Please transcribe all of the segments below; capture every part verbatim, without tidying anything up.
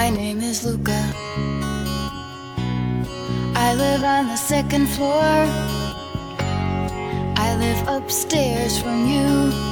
My name is Luca. I live on the second floor. I live upstairs from you.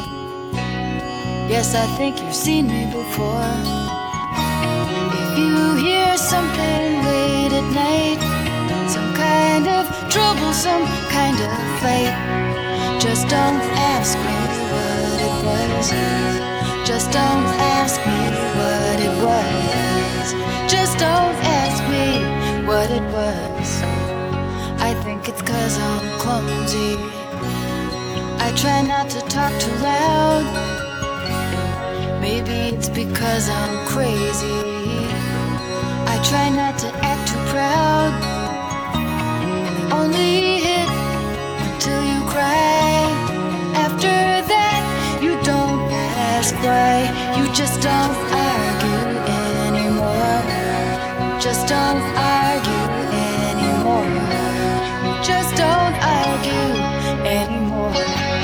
Yes, I think you've seen me before. If you hear something late at night, some kind of trouble, some kind of fight, just don't ask me what it was. Just don't ask me what it was. Just don't ask me what it was. I think it's 'cause I'm clumsy. I try not to talk too loud. Maybe it's because I'm crazy. I try not to act too proud. Only hit till you cry. After that, you don't ask why. You just don't argue anymore. Just don't argue anymore. Just don't argue anymore.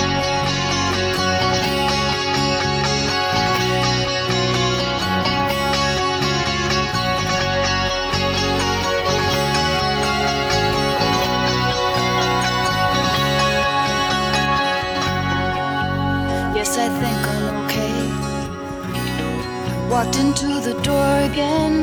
Yes, I think I'm okay. Walked into the door again.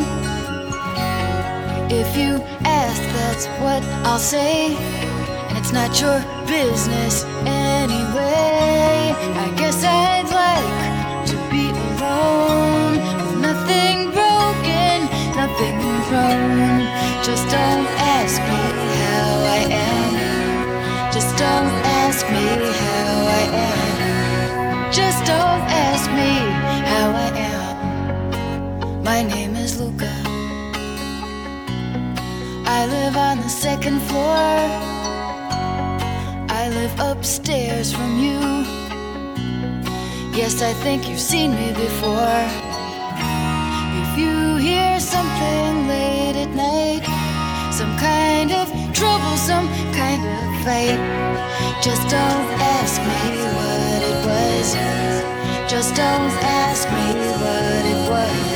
If you ask, that's what I'll say. And it's not your business anyway. I guess I'd like to be alone, with nothing broken, nothing wrong. Just don't ask me how I am. Just don't ask me how I am. Just don't ask me how I am. My name is Luca. I live on the second floor. I live upstairs from you. Yes, I think you've seen me before. If you hear something late at night, some kind of trouble, some kind of fight, just don't ask me what it was. Just don't ask me what it was.